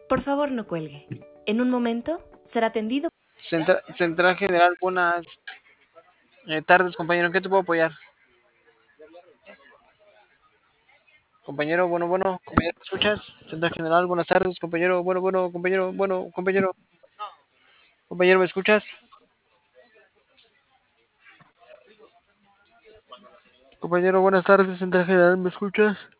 Por favor, no cuelgue. En un momento será atendido. Central General, buenas tardes, compañero. ¿En qué te puedo apoyar? Compañero, compañero, ¿me escuchas? Central General, buenas tardes, compañero, compañero, ¿me escuchas? Compañero, buenas tardes, Central General, ¿me escuchas?